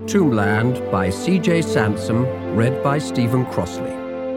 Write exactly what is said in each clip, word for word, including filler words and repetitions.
Tombland by C J Sansom, read by Stephen Crossley.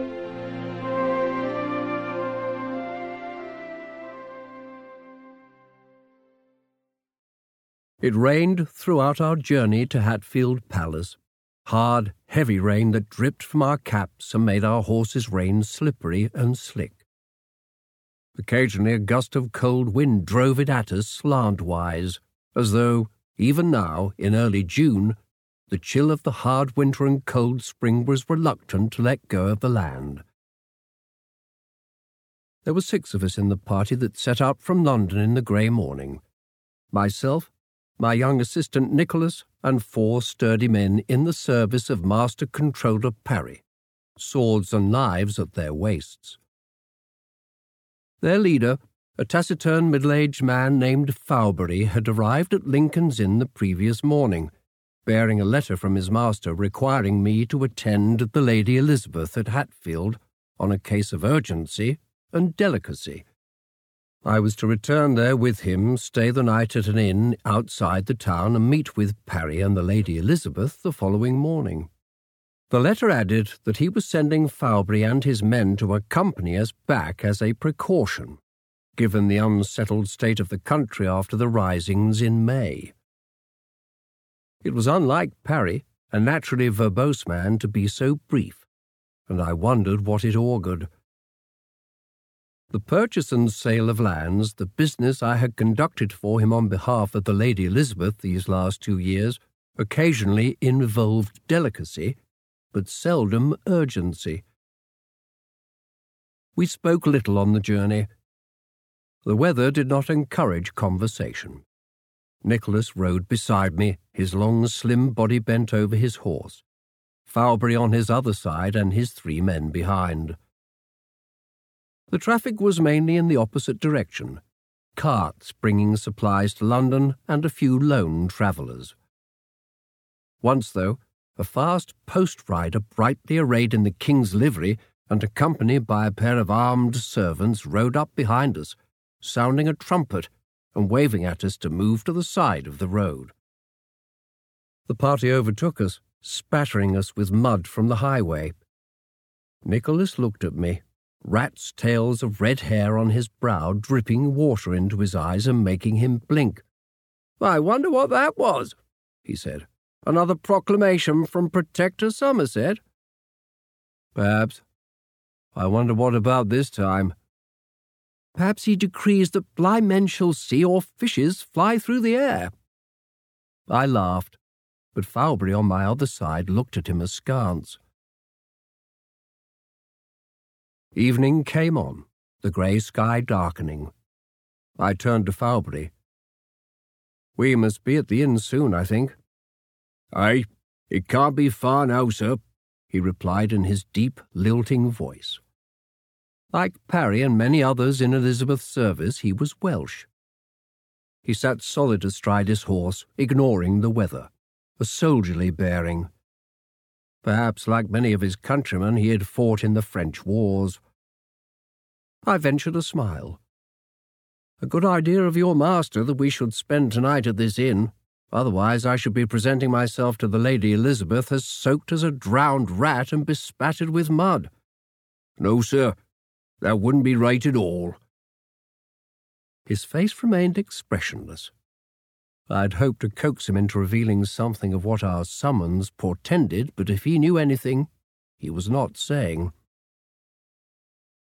It rained throughout our journey to Hatfield Palace. Hard, heavy rain that dripped from our caps and made our horses' reins slippery and slick. Occasionally a gust of cold wind drove it at us slantwise, as though, even now, in early June, the chill of the hard winter and cold spring was reluctant to let go of the land. There were six of us in the party that set out from London in the grey morning. Myself, my young assistant Nicholas, and four sturdy men in the service of Master Controller Parry, swords and knives at their waists. Their leader, a taciturn middle-aged man named Fowberry, had arrived at Lincoln's Inn the previous morning, bearing a letter from his master requiring me to attend the Lady Elizabeth at Hatfield on a case of urgency and delicacy. I was to return there with him, stay the night at an inn outside the town, and meet with Parry and the Lady Elizabeth the following morning. The letter added that he was sending Fowberry and his men to accompany us back as a precaution, given the unsettled state of the country after the risings in May. It was unlike Parry, a naturally verbose man, to be so brief, and I wondered what it augured. The purchase and sale of lands, the business I had conducted for him on behalf of the Lady Elizabeth these last two years, occasionally involved delicacy, but seldom urgency. We spoke little on the journey. The weather did not encourage conversation. Nicholas rode beside me, his long, slim body bent over his horse, Fowberry on his other side and his three men behind. The traffic was mainly in the opposite direction, carts bringing supplies to London and a few lone travellers. Once, though, a fast post-rider brightly arrayed in the king's livery and accompanied by a pair of armed servants rode up behind us, sounding a trumpet and waving at us to move to the side of the road. The party overtook us, spattering us with mud from the highway. Nicholas looked at me, rat's tails of red hair on his brow dripping water into his eyes and making him blink. "I wonder what that was," he said. "Another proclamation from Protector Somerset?" "Perhaps. I wonder what about this time." "Perhaps he decrees that blind men shall see or fishes fly through the air." I laughed, but Fowberry on my other side looked at him askance. Evening came on, the grey sky darkening. I turned to Fowberry. "We must be at the inn soon, I think." "Aye, it can't be far now, sir," he replied in his deep, lilting voice. Like Parry and many others in Elizabeth's service, he was Welsh. He sat solid astride his horse, ignoring the weather, a soldierly bearing. Perhaps, like many of his countrymen, he had fought in the French wars. I ventured a smile. "A good idea of your master that we should spend tonight at this inn. Otherwise I should be presenting myself to the Lady Elizabeth as soaked as a drowned rat and bespattered with mud." "No, sir. That wouldn't be right at all." His face remained expressionless. I'd hoped to coax him into revealing something of what our summons portended, but if he knew anything, he was not saying.